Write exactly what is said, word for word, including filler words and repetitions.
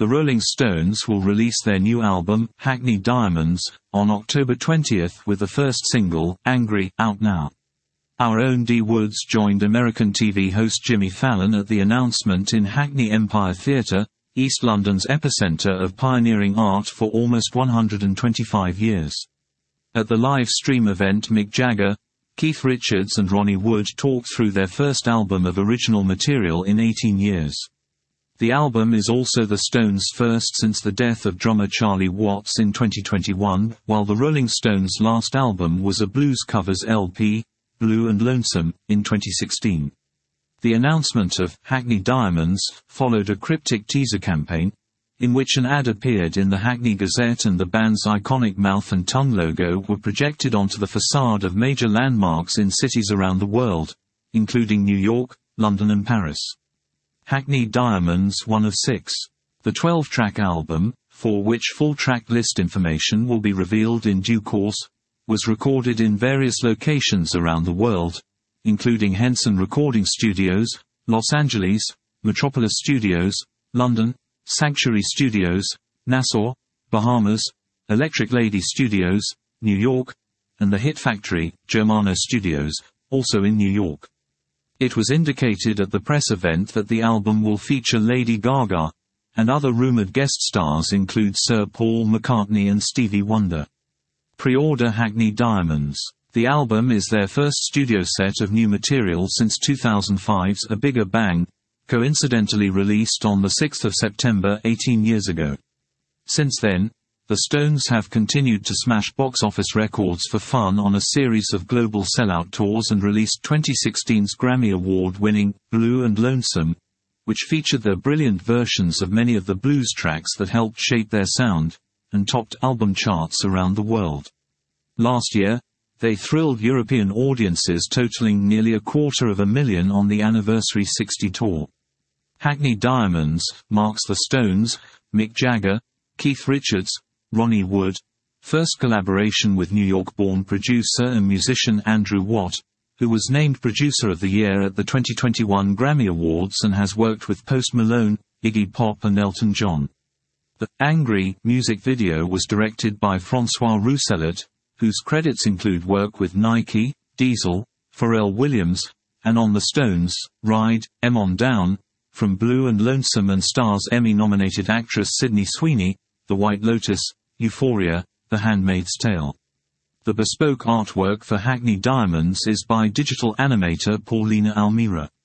The Rolling Stones will release their new album, Hackney Diamonds, on October twentieth with the first single, Angry, out now. Our own Dee Woods joined American T V host Jimmy Fallon at the announcement in Hackney Empire Theatre, East London's epicentre of pioneering art for almost one hundred twenty-five years. At the live stream event, Mick Jagger, Keith Richards and Ronnie Wood talked through their first album of original material in eighteen years. The album is also the Stones' first since the death of drummer Charlie Watts in twenty twenty-one, while the Rolling Stones' last album was a blues covers L P, Blue and Lonesome, in twenty sixteen. The announcement of Hackney Diamonds followed a cryptic teaser campaign, in which an ad appeared in the Hackney Gazette and the band's iconic mouth and tongue logo were projected onto the facade of major landmarks in cities around the world, including New York, London and Paris. Hackney Diamonds, one of six. The twelve-track album, for which full track list information will be revealed in due course, was recorded in various locations around the world, including Henson Recording Studios, Los Angeles, Metropolis Studios, London, Sanctuary Studios, Nassau, Bahamas, Electric Lady Studios, New York, and the Hit Factory, Germano Studios, also in New York. It was indicated at the press event that the album will feature Lady Gaga, and other rumored guest stars include Sir Paul McCartney and Stevie Wonder. Pre-order Hackney Diamonds. The album is their first studio set of new material since two thousand five's A Bigger Bang, coincidentally released on the sixth of September eighteen years ago. Since then, the Stones have continued to smash box office records for fun on a series of global sellout tours and released twenty sixteen's Grammy Award-winning Blue and Lonesome, which featured their brilliant versions of many of the blues tracks that helped shape their sound, and topped album charts around the world. Last year, they thrilled European audiences totaling nearly a quarter of a million on the Anniversary sixty tour. Hackney Diamonds marks the Stones, Mick Jagger, Keith Richards, Ronnie Wood, first collaboration with New York-born producer and musician Andrew Watt, who was named Producer of the Year at the twenty twenty-one Grammy Awards and has worked with Post Malone, Iggy Pop and Elton John. The Angry music video was directed by Francois Rousselet, whose credits include work with Nike, Diesel, Pharrell Williams, and On the Stones, Ride, M On Down, from Blue and Lonesome, and stars Emmy-nominated actress Sydney Sweeney, The White Lotus, Euphoria, The Handmaid's Tale. The bespoke artwork for Hackney Diamonds is by digital animator Paulina Almira.